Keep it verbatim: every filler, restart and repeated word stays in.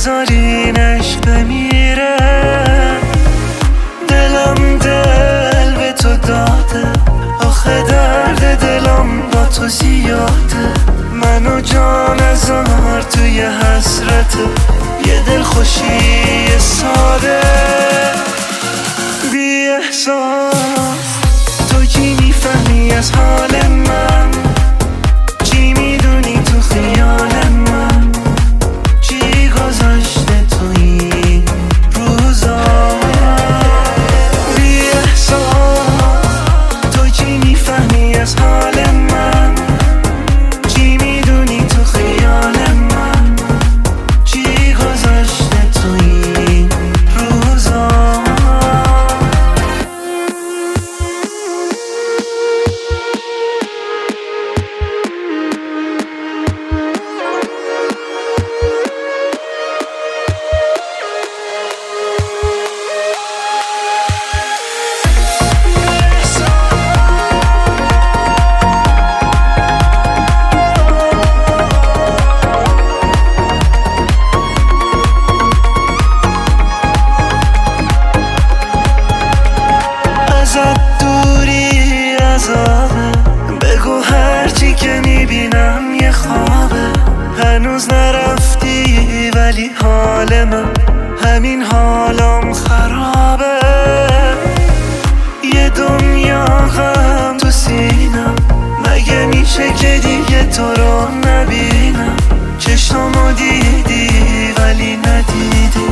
نذارین عشق بمیره. دلم دل به تو داده، آخه درد دلم با تو زیاده. منو جان هزار توی حسرت یه دل خوشی ساده. بی احساس تو چی میفهمی از حال من؟ چی میدونی تو خیال من؟ چی گذاشته تو این روزا؟ بی احساس تو چی میفهمی از حال من؟ چی میدونی تو خیال من؟ چی گذاشته تو این روزا؟ ازت دوری عذابه، بگو هرچی که میبینم یه خوابه. هنوز نرفتی ولی حال من همین حالم خرابه. یه دنیا غم تو سینم، مگه میشه که دیگه تو رو نبینم؟ چشمو دیدی ولی ندیدی